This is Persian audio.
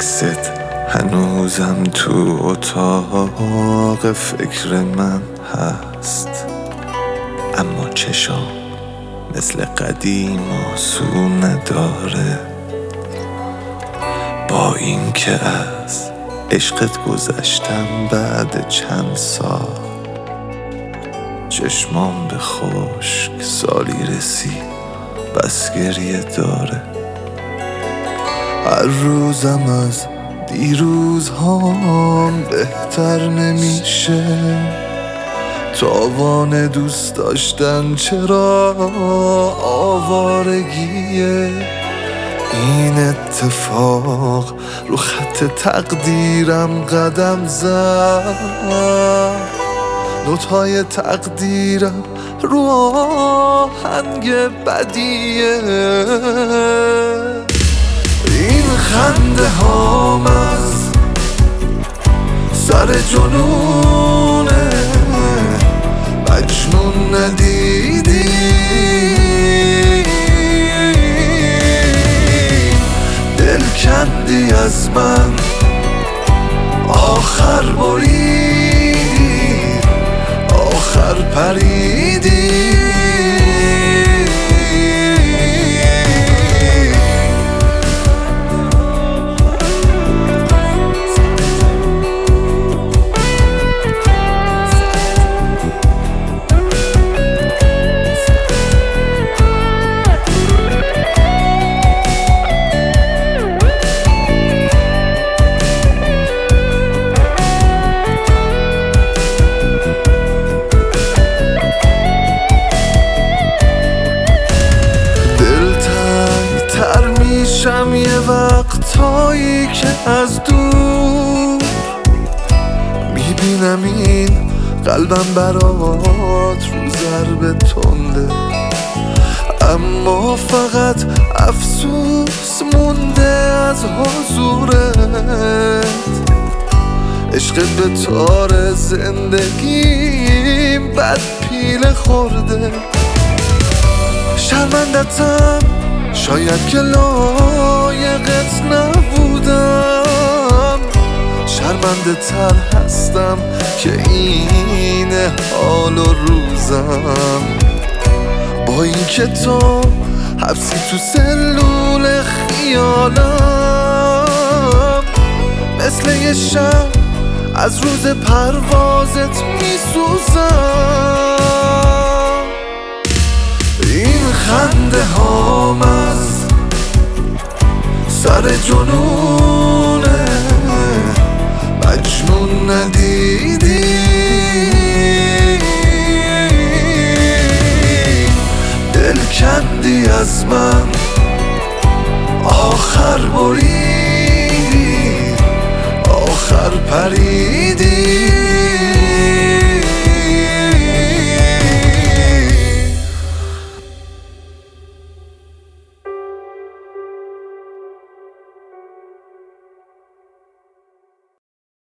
عکست هنوزم تو اتاق فکر من هست، اما چشام مثل قدیم آسو نداره. با این که از عشقت گذشتم بعد چند سال، چشمام به خشک سالی رسید بس گریه داره. هر روزم از دیروزهام بهتر نمیشه، تاوان دوست داشتن چرا آوارگیه. این اتفاق رو خط تقدیرم قدم زد، نوت‌های تقدیرم رو آهنگ بدیه. این خنده هام از سر جنونه، مجنون ندیدی دل کندی از من، آخر بریدی آخر پریدی. شم یه وقتایی که از دور میبینم این قلبم برات رو ضرب تنده، اما فقط افسوس مونده از حضورت. عشقت به تار زندگیم بد پیله خورده. شرمندتم شاید که لایقت نبودم، شرمنده تر هستم که این حال و روزم. با این که تو حبسی تو سلول خیالم، مثل یه شب از روز پروازت میسوزم. این خنده هام از سر جنونه، مجنون ندیدی دل کندی از من، آخر بریدی آخر پریدی.